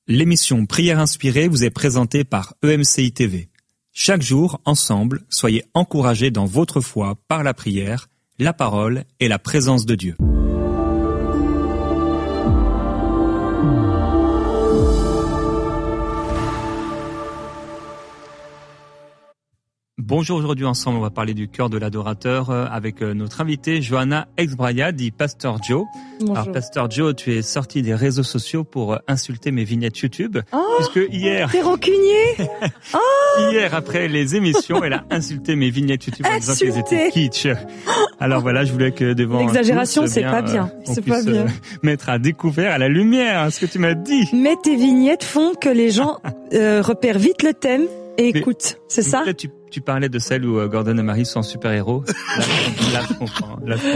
L'émission Prière inspirée vous est présentée par EMCI TV. Chaque jour, ensemble, soyez encouragés dans votre foi par la prière, la parole et la présence de Dieu. Bonjour, aujourd'hui ensemble, on va parler du cœur de l'adorateur avec notre invité Johanna Exbraya, dit Pasteur Joe. Bonjour. Alors Pasteur Joe, tu es sorti des réseaux sociaux pour insulter mes vignettes YouTube, puisque hier... T'es rancunier. Hier, après les émissions, elle a insulté mes vignettes YouTube en disant qu'elles étaient kitsch. Alors voilà, je voulais que devant l'exagération, tous, c'est pas bien. On C'est puisse pas bien. Mettre à découvert, à la lumière, ce que tu m'as dit. Mais tes vignettes font que les gens repèrent vite le thème et écoutent. C'est ça? Peut-être tu parlais de celle où Gordon et Marie sont super-héros. Là, je comprends.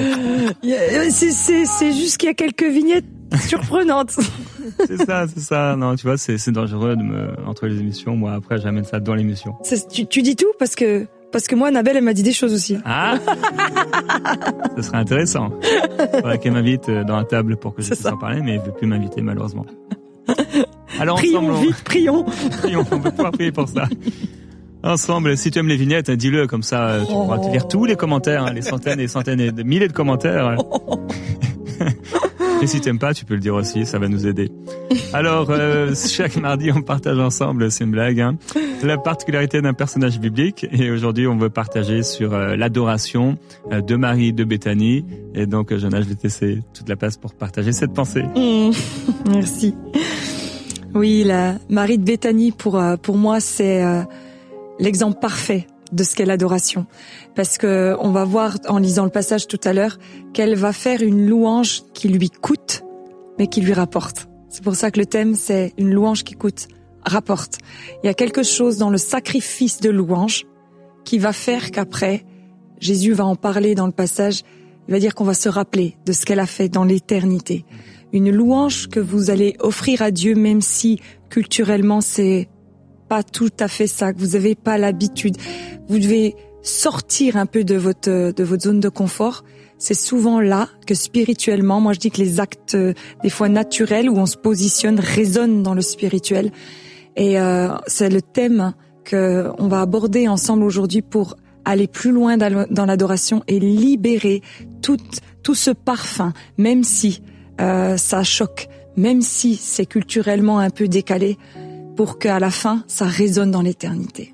C'est juste qu'il y a quelques vignettes surprenantes. C'est ça. Non, tu vois, c'est dangereux entre les émissions. Moi, après, j'amène ça dans l'émission. Tu dis tout parce que moi, Annabelle, elle m'a dit des choses aussi. Ah! Ce serait intéressant. Il faudrait qu'elle m'invite dans la table pour que je puisse en parler, mais elle veut plus m'inviter, malheureusement. Alors, prions, ensemble, prions. Prions, on peut pouvoir prier pour ça. Ensemble, si tu aimes les vignettes, dis-le, comme ça, tu pourras te lire tous les commentaires, les centaines et des centaines et des milliers de commentaires. Et si t'aimes pas, tu peux le dire aussi, ça va nous aider. Alors, chaque mardi, on partage ensemble, c'est une blague, la particularité d'un personnage biblique. Et aujourd'hui, on veut partager sur l'adoration de Marie de Béthanie. Et donc, Johanna, je vais te laisser toute la place pour partager cette pensée. Merci. Oui, la Marie de Béthanie, pour moi, c'est l'exemple parfait de ce qu'est l'adoration. Parce que on va voir, en lisant le passage tout à l'heure, qu'elle va faire une louange qui lui coûte, mais qui lui rapporte. C'est pour ça que le thème, c'est une louange qui coûte, rapporte. Il y a quelque chose dans le sacrifice de louange qui va faire qu'après, Jésus va en parler dans le passage, il va dire qu'on va se rappeler de ce qu'elle a fait dans l'éternité. Une louange que vous allez offrir à Dieu, même si culturellement c'est pas tout à fait ça, que vous n'avez pas l'habitude. Vous devez sortir un peu de votre zone de confort. C'est souvent là que spirituellement, moi je dis que les actes des fois naturels où on se positionne résonnent dans le spirituel. Et c'est le thème que on va aborder ensemble aujourd'hui pour aller plus loin dans l'adoration et libérer tout ce parfum, même si ça choque, même si c'est culturellement un peu décalé, pour qu'à la fin, ça résonne dans l'éternité.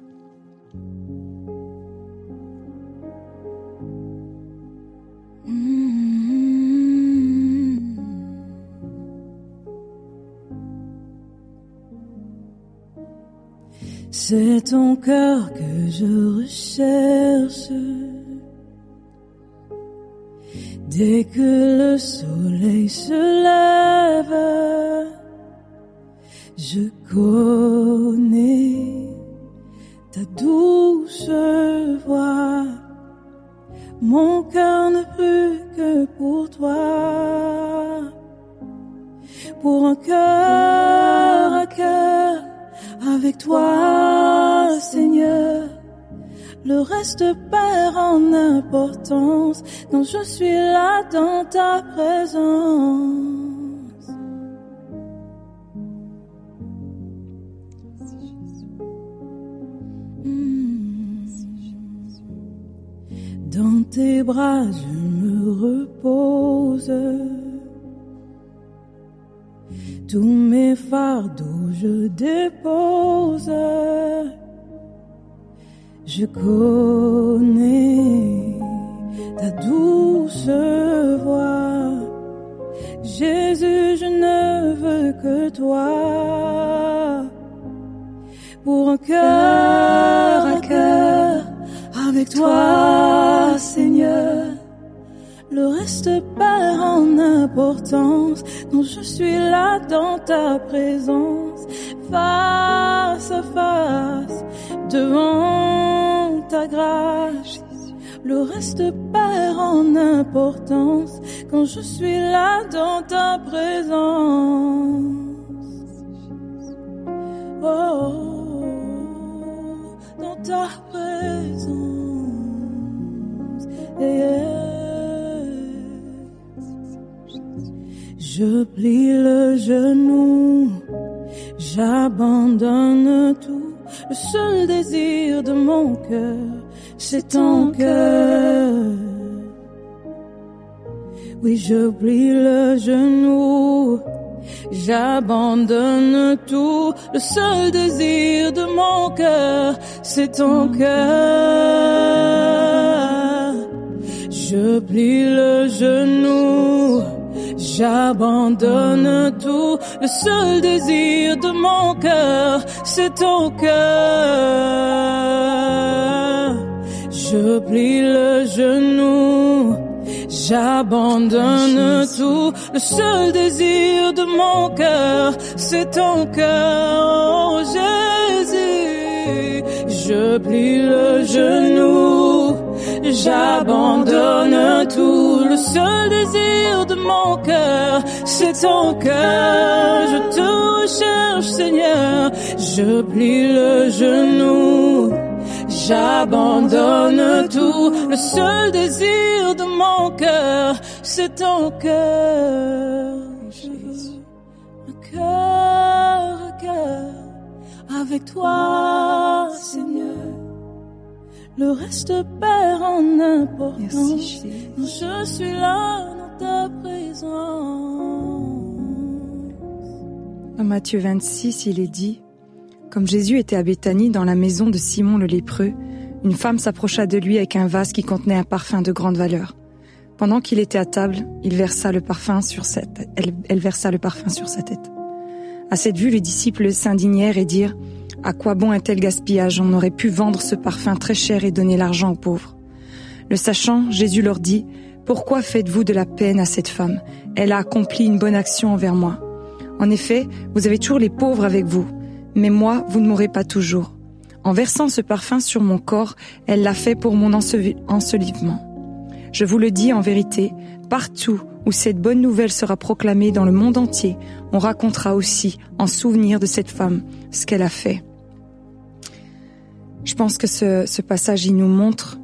C'est ton cœur que je recherche. Dès que le soleil se lève, je connais ta douce voix. Mon cœur ne brûle que pour toi. Pour un cœur à cœur avec toi, Seigneur. Le reste perd en importance quand je suis là dans ta présence. Dans tes bras je me repose. Tous mes fardeaux je dépose. Je connais ta douce voix. Jésus, je ne veux que toi. Pour un cœur à cœur avec toi, Seigneur. Le reste perd en importance quand je suis là dans ta présence. Face à face, devant ta grâce. Le reste perd en importance quand je suis là dans ta présence. Oh, dans ta présence. Yeah. Je plie le genou, J'abandonne tout, le seul désir de mon cœur, c'est ton cœur. Oui, je plie le genou, j'abandonne tout, le seul désir de mon cœur, c'est ton cœur. Je plie le genou, j'abandonne tout, le seul désir de mon cœur, c'est ton cœur. Je plie le genou, j'abandonne tout, le seul désir de mon cœur, c'est ton cœur, oh Jésus. Je plie le genou, j'abandonne tout, le seul désir de mon cœur, c'est ton cœur. Je te recherche, Seigneur, je plie le genou, j'abandonne tout, le seul désir de mon cœur, c'est ton cœur. Jésus, un cœur avec toi, Seigneur. Le reste perd en importance. Je suis là dans ta présence. Dans Matthieu 26, il est dit: comme Jésus était à Béthanie, dans la maison de Simon le lépreux, une femme s'approcha de lui avec un vase qui contenait un parfum de grande valeur. Pendant qu'il était à table, elle versa le parfum sur sa tête. À cette vue, les disciples s'indignèrent et dirent: à quoi bon un tel gaspillage? On aurait pu vendre ce parfum très cher et donner l'argent aux pauvres. Le sachant, Jésus leur dit: pourquoi faites-vous de la peine à cette femme? Elle a accompli une bonne action envers moi. En effet, vous avez toujours les pauvres avec vous, mais moi, vous ne m'aurez pas toujours. En versant ce parfum sur mon corps, elle l'a fait pour mon ensevelissement. Je vous le dis en vérité, partout où cette bonne nouvelle sera proclamée dans le monde entier, on racontera aussi, en souvenir de cette femme, ce qu'elle a fait. Je pense que ce passage, il nous montre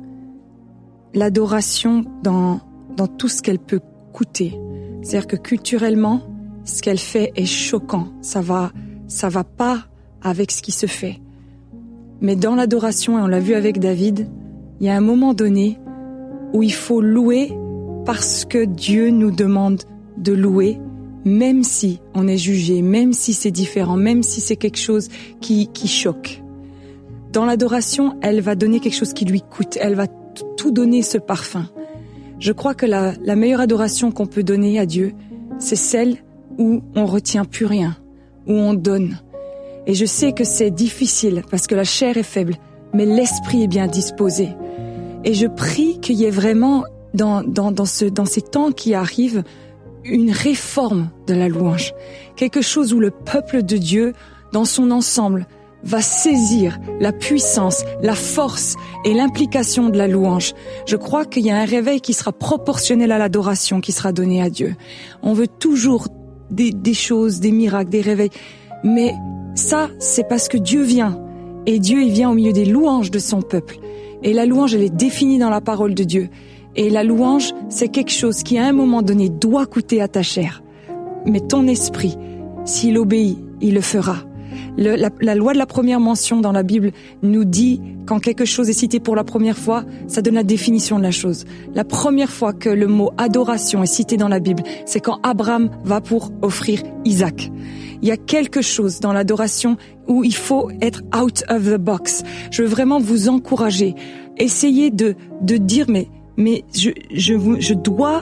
l'adoration dans tout ce qu'elle peut coûter. C'est-à-dire que culturellement, ce qu'elle fait est choquant. Ça va pas avec ce qui se fait. Mais dans l'adoration, et on l'a vu avec David, il y a un moment donné où il faut louer parce que Dieu nous demande de louer, même si on est jugé, même si c'est différent, même si c'est quelque chose qui choque. Dans l'adoration, elle va donner quelque chose qui lui coûte, elle va tout donner, ce parfum. Je crois que la meilleure adoration qu'on peut donner à Dieu, c'est celle où on retient plus rien, où on donne. Et je sais que c'est difficile parce que la chair est faible, mais l'esprit est bien disposé. Et je prie qu'il y ait vraiment dans ces temps qui arrivent une réforme de la louange, quelque chose où le peuple de Dieu, dans son ensemble, va saisir la puissance, la force et l'implication de la louange. Je crois qu'il y a un réveil qui sera proportionnel à l'adoration qui sera donnée à Dieu. On veut toujours des choses, des miracles, des réveils, mais ça, c'est parce que Dieu vient, et Dieu, il vient au milieu des louanges de son peuple. Et la louange, elle est définie dans la parole de Dieu. Et la louange, c'est quelque chose qui, à un moment donné, doit coûter à ta chair. Mais ton esprit, s'il obéit, il le fera. La loi de la première mention dans la Bible nous dit, quand quelque chose est cité pour la première fois, ça donne la définition de la chose. La première fois que le mot adoration est cité dans la Bible, c'est quand Abraham va pour offrir Isaac. Il y a quelque chose dans l'adoration où il faut être out of the box. Je veux vraiment vous encourager. Essayez de dire, mais je dois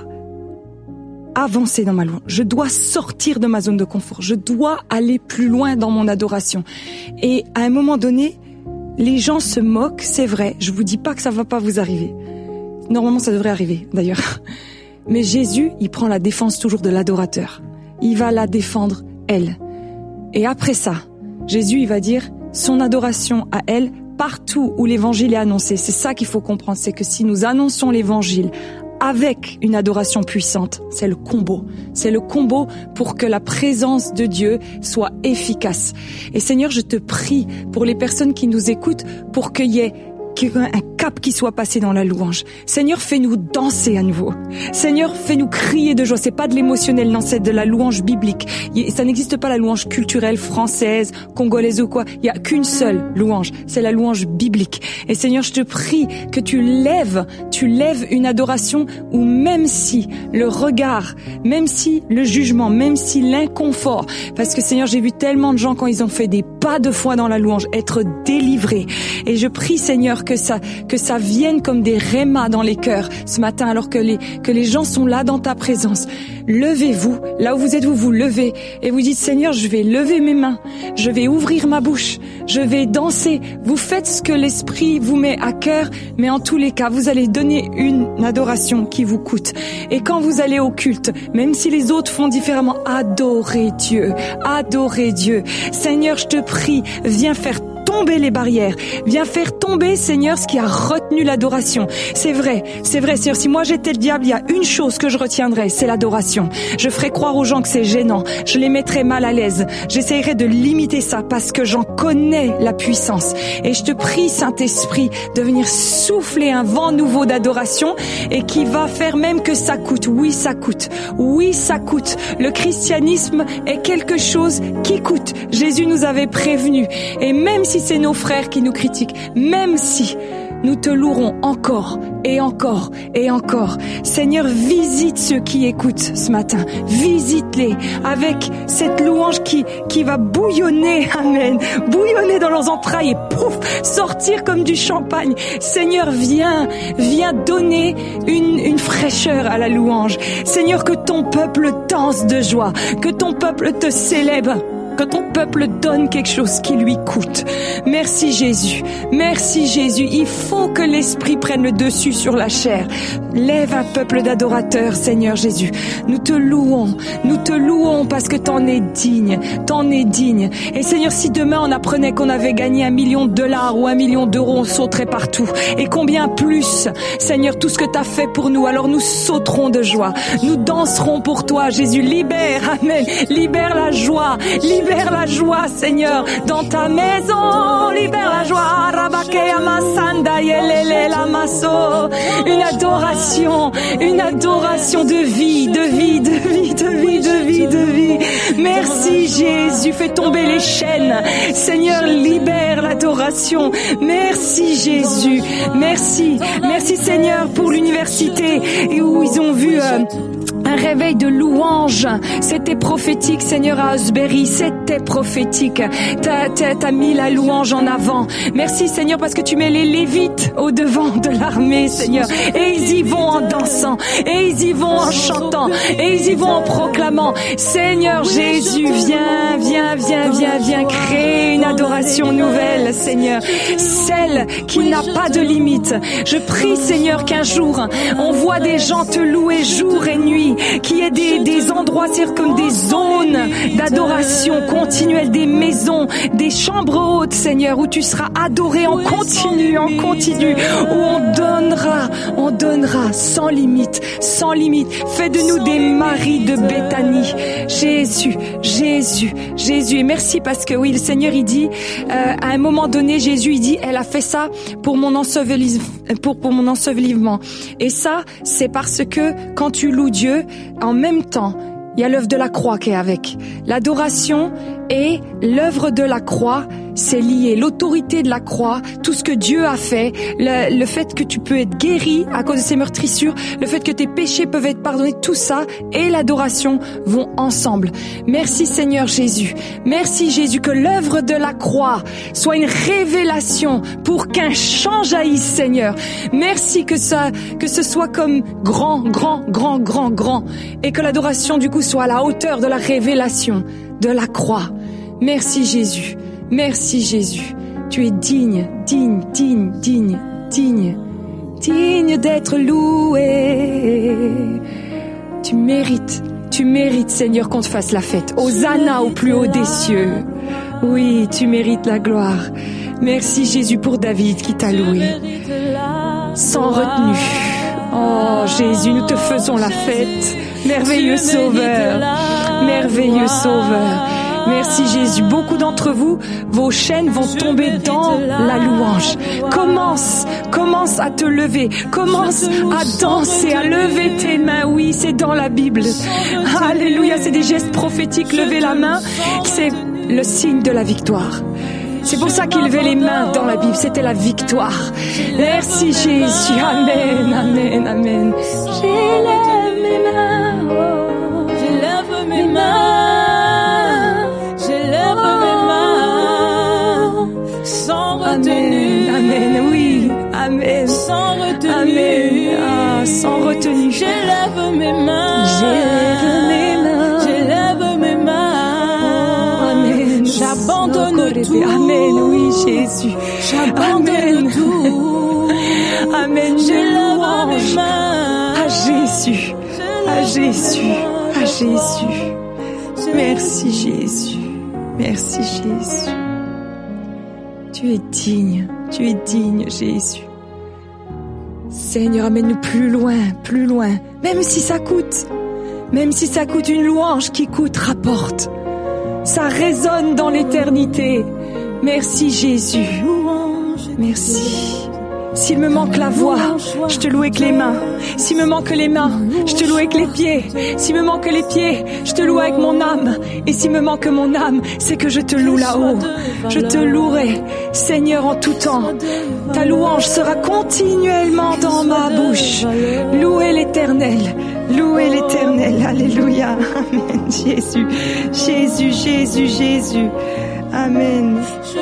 avancer dans ma louange. Je dois sortir de ma zone de confort. Je dois aller plus loin dans mon adoration. Et à un moment donné, les gens se moquent, c'est vrai. Je vous dis pas que ça va pas vous arriver. Normalement, ça devrait arriver, d'ailleurs. Mais Jésus, il prend la défense toujours de l'adorateur. Il va la défendre, elle. Et après ça, Jésus, il va dire son adoration à elle, partout où l'évangile est annoncé. C'est ça qu'il faut comprendre, c'est que si nous annonçons l'évangile avec une adoration puissante, c'est le combo. C'est le combo pour que la présence de Dieu soit efficace. Et Seigneur, je te prie pour les personnes qui nous écoutent, pour qu'il y ait un cap qui soit passé dans la louange. Seigneur, fais-nous danser à nouveau. Seigneur, fais-nous crier de joie. C'est pas de l'émotionnel, non, c'est de la louange biblique. Ça n'existe pas la louange culturelle française, congolaise ou quoi. Il y a qu'une seule louange. C'est la louange biblique. Et Seigneur, je te prie que tu lèves une adoration où même si le regard, même si le jugement, même si l'inconfort, parce que Seigneur, j'ai vu tellement de gens quand ils ont fait des pas de foi dans la louange, être délivrés. Et je prie, Seigneur, que ça vienne comme des rémas dans les cœurs ce matin, alors que les gens sont là dans ta présence. Levez-vous, là où vous êtes, vous levez et vous dites, Seigneur, je vais lever mes mains, je vais ouvrir ma bouche, je vais danser. Vous faites ce que l'Esprit vous met à cœur, mais en tous les cas, vous allez donner une adoration qui vous coûte. Et quand vous allez au culte, même si les autres font différemment, adorez Dieu, adorez Dieu. Seigneur, je te prie, viens faire tomber les barrières. Viens faire tomber, Seigneur, ce qui a retenu l'adoration. C'est vrai, Seigneur. Si moi j'étais le diable, il y a une chose que je retiendrais, c'est l'adoration. Je ferais croire aux gens que c'est gênant. Je les mettrais mal à l'aise. J'essayerais de limiter ça parce que j'en connais la puissance. Et je te prie, Saint-Esprit, de venir souffler un vent nouveau d'adoration et qui va faire même que ça coûte. Oui, ça coûte. Oui, ça coûte. Le christianisme est quelque chose qui coûte. Jésus nous avait prévenus. Et même si c'est nos frères qui nous critiquent, même si nous te louerons encore et encore et encore. Seigneur, visite ceux qui écoutent ce matin. Visite-les avec cette louange qui va bouillonner, amen, bouillonner dans leurs entrailles et pouf, sortir comme du champagne. Seigneur, viens donner une fraîcheur à la louange. Seigneur, que ton peuple danse de joie, que ton peuple te célèbre, que ton peuple donne quelque chose qui lui coûte. Merci Jésus. Merci Jésus. Il faut que l'Esprit prenne le dessus sur la chair. Lève un peuple d'adorateurs, Seigneur Jésus. Nous te louons parce que t'en es digne. Et Seigneur, si demain on apprenait qu'on avait gagné $1 million ou $1 million, on sauterait partout. Et combien plus, Seigneur, tout ce que t'as fait pour nous, alors nous sauterons de joie. Nous danserons pour toi, Jésus. Libère, amen. Libère la joie, Seigneur, dans ta maison. Libère la joie. Une adoration de vie. Merci Jésus, fais tomber les chaînes. Seigneur, libère l'adoration. Merci Jésus. Merci Seigneur pour l'université et où ils ont vu un réveil de louange. C'était prophétique, Seigneur, à Osbury. C'était prophétique. T'as mis la louange en avant. Merci, Seigneur, parce que tu mets les Lévites au devant de l'armée, Seigneur. Et ils y vont en dansant. Et ils y vont en chantant. Et ils y vont en proclamant. Seigneur Jésus, viens créer une adoration nouvelle, Seigneur. Celle qui n'a pas de limite. Je prie, Seigneur, qu'un jour, on voit des gens te louer jour et nuit. Qu'il y ait des endroits, c'est comme des zones d'adoration continuelle, des maisons, des chambres hautes, Seigneur, où tu seras adoré en continu, où on donnera sans limite. Fais de nous des maris de Béthanie. Jésus. Et merci parce que oui, le Seigneur, il dit, à un moment donné, Jésus, il dit, elle a fait ça pour mon ensevelissement. Et ça, c'est parce que quand tu loues Dieu, en même temps, il y a l'œuvre de la croix qui est avec. L'adoration et l'œuvre de la croix, c'est lié. L'autorité de la croix, tout ce que Dieu a fait, le fait que tu peux être guéri à cause de ces meurtrissures, le fait que tes péchés peuvent être pardonnés, tout ça et l'adoration vont ensemble. Merci Seigneur Jésus. Merci Jésus, que l'œuvre de la croix soit une révélation pour qu'un chant jaillisse, Seigneur. Merci que ce soit comme grand, et que l'adoration du coup soit à la hauteur de la révélation de la croix. Merci Jésus. Tu es digne d'être loué. Tu mérites Seigneur qu'on te fasse la fête. Hosanna au plus haut des cieux. Oui, tu mérites la gloire. Merci Jésus pour David qui t'a loué sans retenue. Oh Jésus, nous te faisons la fête. Merveilleux Sauveur. Merci Jésus. Beaucoup d'entre vous, vos chaînes vont tomber dans la louange. Commence à te lever. Commence à danser, à lever tes mains. Oui, c'est dans la Bible. Alléluia, c'est des gestes prophétiques. Lever la main, c'est le signe de la victoire. C'est pour ça qu'il levait les mains dans la Bible. C'était la victoire. Merci Jésus. Amen, amen, amen. J'élève mes mains. Oh, J'élève mes mains. J'élève mes mains. Sans retenue. Amen, amen, oui. Amen. Sans retenue. Amen. Ah, sans retenue. J'élève mes mains. J'élève mes mains. J'élève mes mains. Amen. J'abandonne tout. Amen, oui, Jésus. J'abandonne tout. Amen. J'élève mes mains. À Jésus. À Jésus. À Jésus. Merci Jésus. Merci Jésus. Tu es digne. Tu es digne, Jésus. Seigneur, amène-nous plus loin, plus loin. Même si ça coûte. Même si ça coûte une louange qui coûte, rapporte. Ça résonne dans l'éternité. Merci Jésus. Merci. S'il me manque la voix, je te loue avec les mains. S'il me manque les mains, je te loue avec les pieds. S'il me manque les pieds, je te loue avec mon âme. Et s'il me manque mon âme, c'est que je te loue là-haut. Je te louerai, Seigneur, en tout temps. Ta louange sera continuellement dans ma bouche. Louez l'Éternel. Louez l'Éternel. Alléluia. Amen. Jésus. Jésus, Jésus, Jésus. Amen.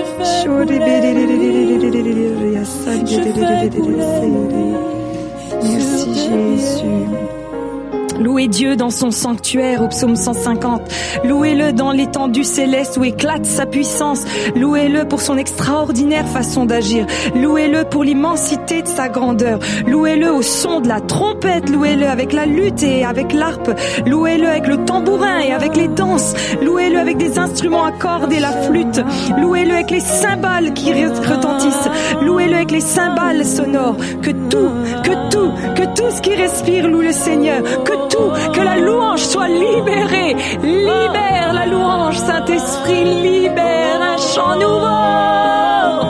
Merci Jésus. Louez Dieu dans son sanctuaire au psaume 150. Louez-le dans l'étendue céleste où éclate sa puissance. Louez-le pour son extraordinaire façon d'agir. Louez-le pour l'immensité de sa grandeur. Louez-le au son de la trompette. Louez-le avec la lutte et avec l'harpe. Louez-le avec le tambourin et avec les danses. Louez-le avec des instruments à cordes et la flûte. Louez-le avec les cymbales qui retentissent. Louez-le avec les cymbales sonores. Que tout ce qui respire loue le Seigneur. Que la louange soit libérée. Libère la louange, Saint-Esprit, libère un chant nouveau,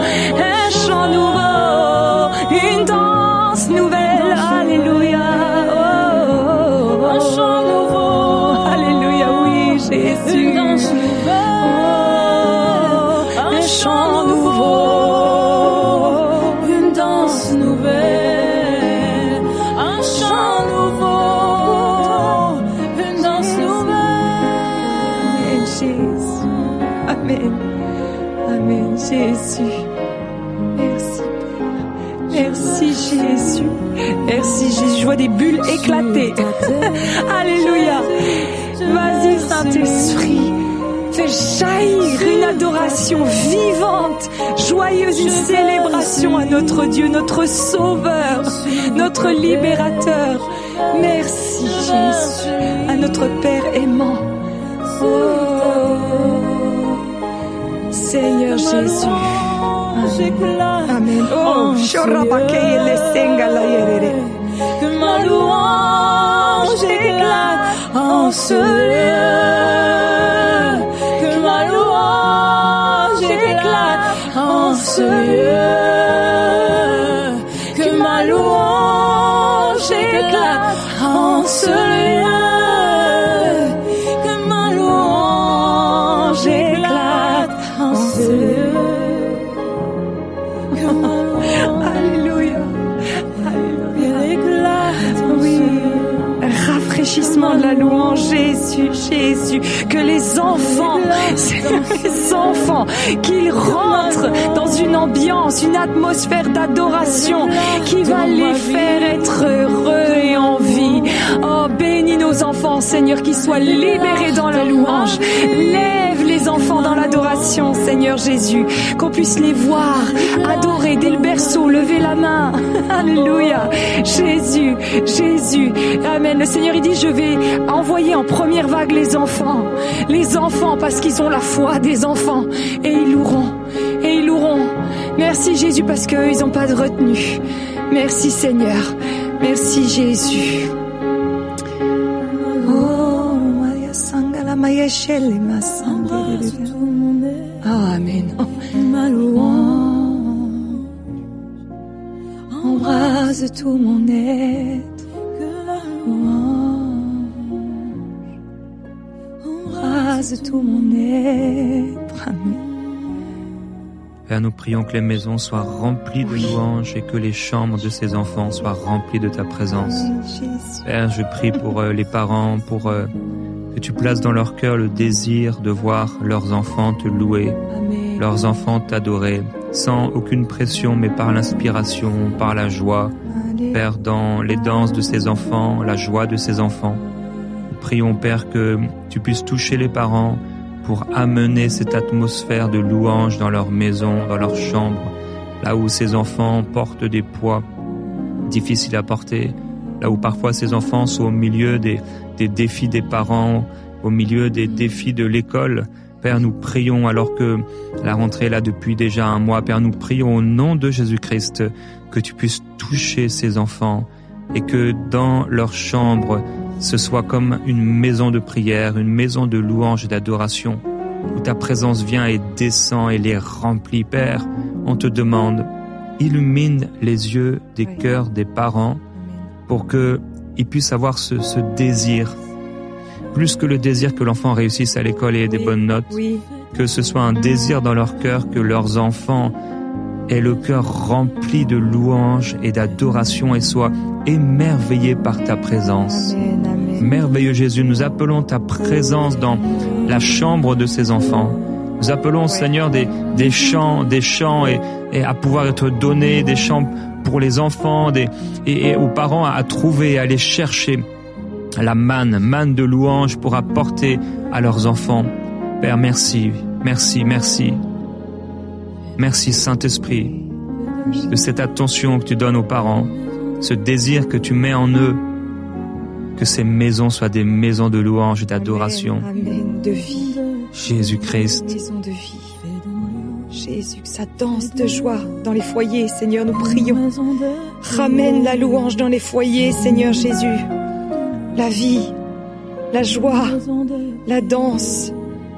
une danse nouvelle. Alléluia. Oh, un chant nouveau. Alléluia, oui, Jésus. Une danse nouvelle. Un chant nouveau. Une danse nouvelle. Un chant nouveau. Amen. Amen, Jésus. Merci, Père. Merci, Jésus. Merci, Jésus. Je vois des bulles éclater. Alléluia. Vas-y, Saint-Esprit. Fais jaillir une adoration vivante, joyeuse, une célébration à notre Dieu, notre Sauveur, notre Libérateur. Merci, Jésus. À notre Père aimant. Oh, Seigneur Jésus. Amen. Oh, que ma louange éclate en ce lieu. Que ma louange éclate en ce lieu. Que ma louange éclate en ce lieu. De la louange, Jésus, Jésus, que les enfants, qu'ils rentrent dans une ambiance, une atmosphère d'adoration qui va les faire être heureux et en vie. Oh, bénis nos enfants, Seigneur, qu'ils soient libérés dans la louange. Lève les enfants dans l'adoration, Seigneur Jésus, qu'on puisse les voir adorer dès le berceau, lever la main. Alléluia. Jésus, Jésus. Amen. Le Seigneur, il dit, je vais envoyer en première vague les enfants parce qu'ils ont la foi des enfants et ils loueront. Merci Jésus parce qu'eux, ils n'ont pas de retenue. Merci Seigneur. Merci Jésus. Oh, Maria Sangala Amen. Ma louange embrase tout mon être. Que la louange embrase tout mon être. Amen. Père, nous prions que les maisons soient remplies de louanges et que les chambres de ces enfants soient remplies de ta présence. Père, je prie pour les parents, pour que tu places dans leur cœur le désir de voir leurs enfants te louer, Amen. Leurs enfants t'adorer, sans aucune pression, mais par l'inspiration, par la joie. Amen. Père, dans les danses de ces enfants, la joie de ces enfants. Nous prions, Père, que tu puisses toucher les parents, pour amener cette atmosphère de louange dans leur maison, dans leur chambre, là où ces enfants portent des poids difficiles à porter, là où parfois ces enfants sont au milieu des défis des parents, au milieu des défis de l'école. Père, nous prions alors que la rentrée est là depuis déjà un mois. Père, nous prions au nom de Jésus-Christ que tu puisses toucher ces enfants et que dans leur chambre, ce soit comme une maison de prière, une maison de louange et d'adoration, où ta présence vient et descend et les remplit. Père, on te demande, illumine les yeux des cœurs des parents pour qu'ils puissent avoir ce désir, plus que le désir que l'enfant réussisse à l'école et ait des bonnes notes, que ce soit un désir dans leur cœur que leurs enfants aient le cœur rempli de louange et d'adoration et soient émerveillés par ta présence. Amen, amen. Merveilleux Jésus, nous appelons ta présence dans la chambre de ces enfants. Nous appelons, Seigneur, des chants et à pouvoir être donnés, des chants pour les enfants et aux parents à trouver, à aller chercher la manne de louange pour apporter à leurs enfants. Père, merci, merci, merci. Merci Saint-Esprit de cette attention que tu donnes aux parents, ce désir que tu mets en eux, que ces maisons soient des maisons de louange et d'adoration. Amen, de vie. Jésus-Christ. Maison de vie. Jésus, que ça danse de joie dans les foyers, Seigneur, nous prions. Ramène la louange dans les foyers, Seigneur Jésus. La vie, la joie, la danse.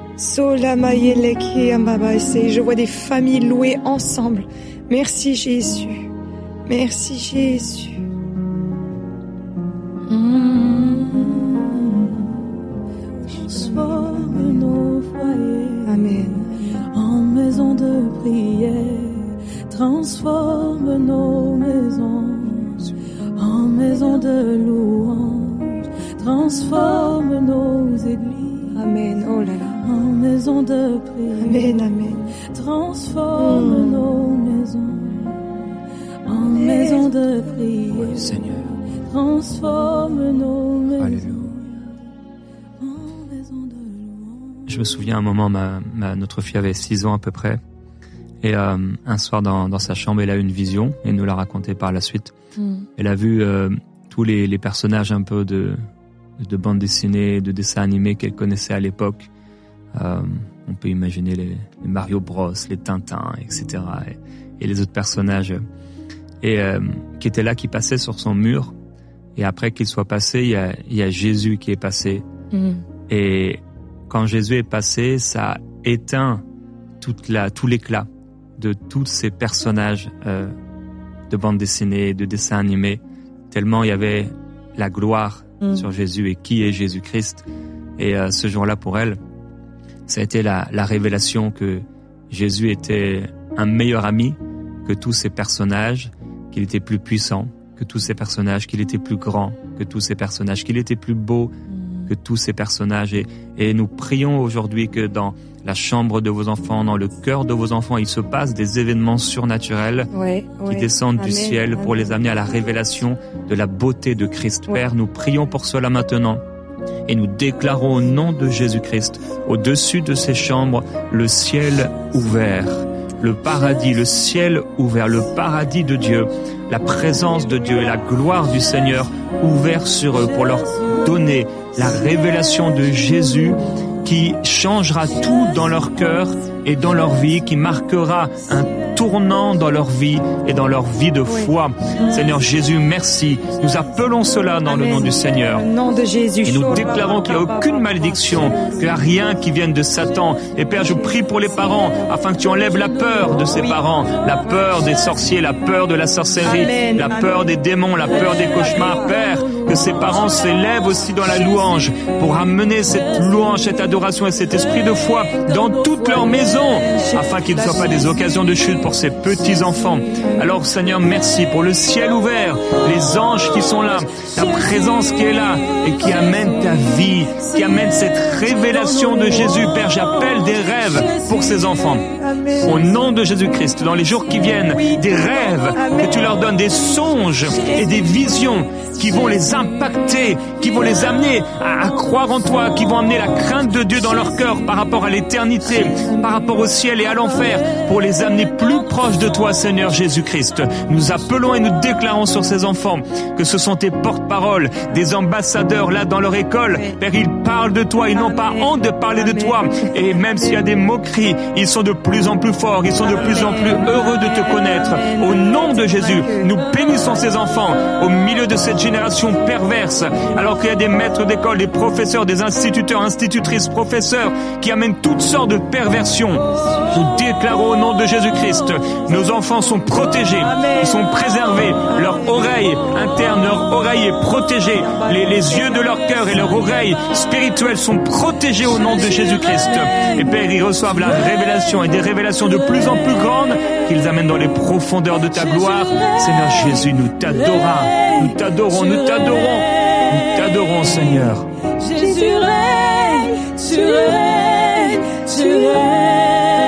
Je vois des familles louées ensemble. Merci Jésus. Merci Jésus. Transforme nos foyers. Amen. En maison de prière. Transforme nos maisons en maison de louange. Transforme nos églises. Amen. Oh là là. En maison de prière. Amen, amen. Transforme nos maisons en maison de prière. Oui, Seigneur. Transforme nos maisons. Alléluia. En maison de louange. Je me souviens un moment, notre fille avait 6 ans à peu près. Et un soir dans sa chambre, elle a eu une vision et nous l'a raconté par la suite. Elle a vu tous les personnages un peu de bandes dessinées, de dessins animés qu'elle connaissait à l'époque. On peut imaginer les Mario Bros, les Tintins, etc. Et les autres personnages qui étaient là, qui passaient sur son mur. Et après qu'il soit passé, il y a Jésus qui est passé. Et quand Jésus est passé, ça a éteint tout l'éclat de tous ces personnages de bandes dessinées, de dessins animés, tellement il y avait la gloire sur Jésus et qui est Jésus-Christ. Et ce jour-là, pour elle, ça a été la révélation que Jésus était un meilleur ami que tous ces personnages, qu'il était plus puissant que tous ces personnages, qu'il était plus grand que tous ces personnages, qu'il était plus beau que tous ces personnages. Et nous prions aujourd'hui que dans la chambre de vos enfants, dans le cœur de vos enfants, il se passe des événements surnaturels qui descendent du ciel pour les amener à la révélation de la beauté de Christ. Père, nous prions pour cela maintenant. Et nous déclarons au nom de Jésus-Christ, au-dessus de ces chambres, le ciel ouvert, le paradis, le ciel ouvert, le paradis de Dieu, la présence de Dieu et la gloire du Seigneur ouvert sur eux pour leur donner la révélation de Jésus qui changera tout dans leur cœur et dans leur vie, qui marquera un tournant dans leur vie et dans leur vie de foi. Seigneur Jésus, merci. Nous appelons cela dans le nom du Seigneur. Au nom de Jésus. Et nous déclarons qu'il n'y a aucune malédiction, qu'il n'y a rien qui vienne de Satan. Et Père, je prie pour les parents afin que tu enlèves la peur de ces parents, la peur des sorciers, la peur de la sorcellerie, la peur des démons, la peur des cauchemars. Père, que ces parents s'élèvent aussi dans la louange pour amener cette louange, cette adoration et cet esprit de foi dans toute leur maison afin qu'ils ne soient pas des occasions de chute pour ces petits enfants. Alors Seigneur, merci pour le ciel ouvert, les anges qui sont là, ta présence qui est là et qui amène ta vie, qui amène cette révélation de Jésus. Père, j'appelle des rêves pour ces enfants. Au nom de Jésus-Christ, dans les jours qui viennent, des rêves, que tu leur donnes des songes et des visions qui vont les impacter, qui vont les amener à croire en toi, qui vont amener la crainte de Dieu dans leur cœur par rapport à l'éternité, par rapport au ciel et à l'enfer, pour les amener plus proches de toi, Seigneur Jésus-Christ. Nous appelons et nous déclarons sur ces enfants que ce sont tes porte-paroles, des ambassadeurs là dans leur école. Père, ils parlent de toi, ils n'ont pas honte de parler de toi. Et même s'il y a des moqueries, ils sont de plus en plus forts, ils sont de plus en plus heureux de te connaître. Au nom de Jésus, nous bénissons ces enfants au milieu de cette génération perverse, alors qu'il y a des maîtres d'école, des professeurs, des instituteurs, institutrices, professeurs qui amènent toutes sortes de perversions. Nous déclarons au nom de Jésus-Christ, nos enfants sont protégés, ils sont préservés, leur oreille interne, leur oreille est protégée, les yeux de leur cœur et leur oreille spirituelle sont protégés au nom de Jésus-Christ. Et Père, ils reçoivent la révélation et des révélations de plus en plus grandes qu'ils amènent dans les profondeurs de ta gloire. Seigneur Jésus, nous t'adorons, nous t'adorons, nous t'adorons, nous t'adorons, Seigneur. Jésus règne, tu règnes, tu règnes.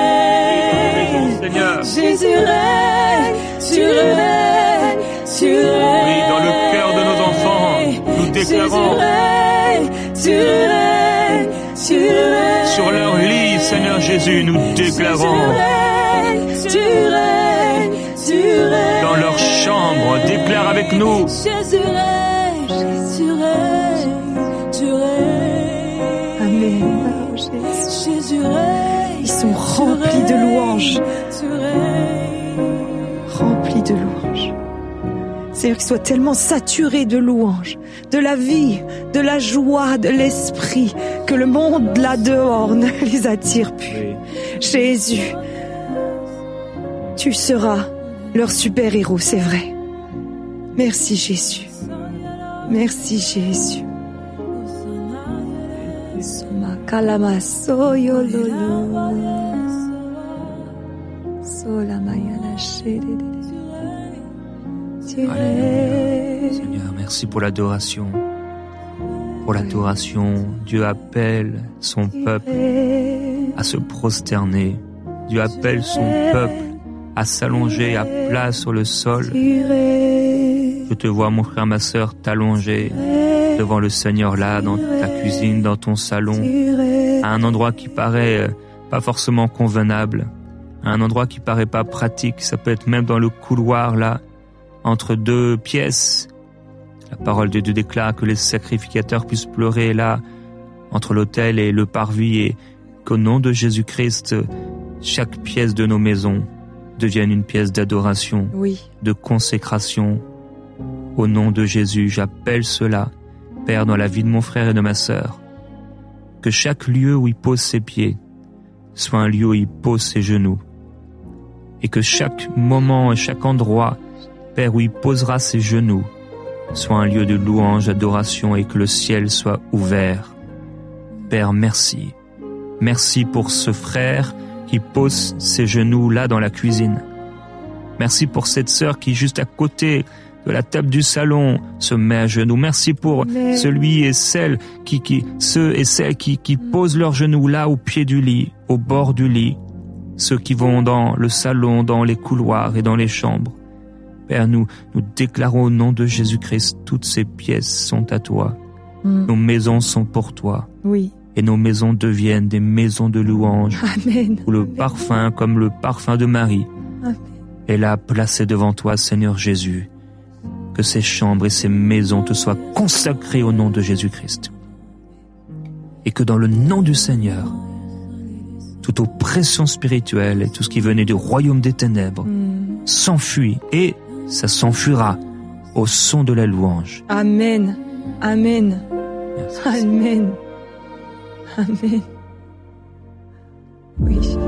Seigneur. Jésus règne, tu règnes, tu règnes. Oui, dans le cœur de nos enfants, nous déclarons. Tu règnes, tu règnes. Sur leur lit, Seigneur Jésus, nous déclarons. Tu règnes, tu règnes. Dans leur chambre, déclare avec nous. Jésus règne, tu règnes, tu règnes. Amen. Jésus règne. Ils sont remplis de louanges. Tu règnes. Remplis de louanges. C'est-à-dire qu'ils soient tellement saturés de louanges, de la vie, de la joie, de l'esprit, que le monde là dehors ne les attire plus. Oui. Jésus, tu seras leur super-héros, c'est vrai. Merci Jésus. Merci Jésus. Alléluia. Seigneur, merci pour l'adoration. Pour l'adoration, Dieu appelle son peuple à se prosterner. Dieu appelle son peuple à s'allonger à plat sur le sol. Je te vois, mon frère, ma sœur, t'allonger devant le Seigneur là, dans ta cuisine, dans ton salon, à un endroit qui paraît pas forcément convenable, à un endroit qui paraît pas pratique. Ça peut être même dans le couloir là, entre deux pièces. La parole de Dieu déclare que les sacrificateurs puissent pleurer là, entre l'autel et le parvis, et qu'au nom de Jésus-Christ, chaque pièce de nos maisons devienne une pièce d'adoration, de consécration. Au nom de Jésus, j'appelle cela, Père, dans la vie de mon frère et de ma sœur. Que chaque lieu où il pose ses pieds soit un lieu où il pose ses genoux. Et que chaque moment et chaque endroit, Père, où il posera ses genoux, soit un lieu de louange, d'adoration, et que le ciel soit ouvert. Père, merci. Merci pour ce frère qui pose ses genoux là dans la cuisine. Merci pour cette sœur qui, juste à côté de la table du salon, se met à genoux. Merci pour celui et celle ceux et celles qui posent leurs genoux là au pied du lit, au bord du lit. Ceux qui vont dans le salon, dans les couloirs et dans les chambres. Père, nous déclarons au nom de Jésus-Christ, toutes ces pièces sont à toi. Nos maisons sont pour toi. Oui. Et nos maisons deviennent des maisons de louange. Amen. Où le parfum, comme le parfum de Marie, Amen, est là placé devant toi, Seigneur Jésus. Que ces chambres et ces maisons te soient consacrées au nom de Jésus-Christ. Et que dans le nom du Seigneur, toute oppression spirituelle et tout ce qui venait du royaume des ténèbres s'enfuit et ça s'enfuira au son de la louange. Amen. Amen. Merci. Amen. Amen. Oui, Jésus.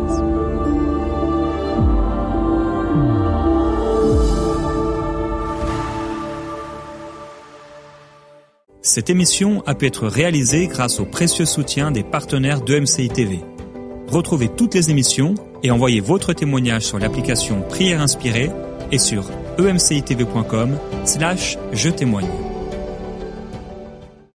Cette émission a pu être réalisée grâce au précieux soutien des partenaires d'EMCI TV. Retrouvez toutes les émissions et envoyez votre témoignage sur l'application Prière Inspirée et sur emcitv.com/je témoigne.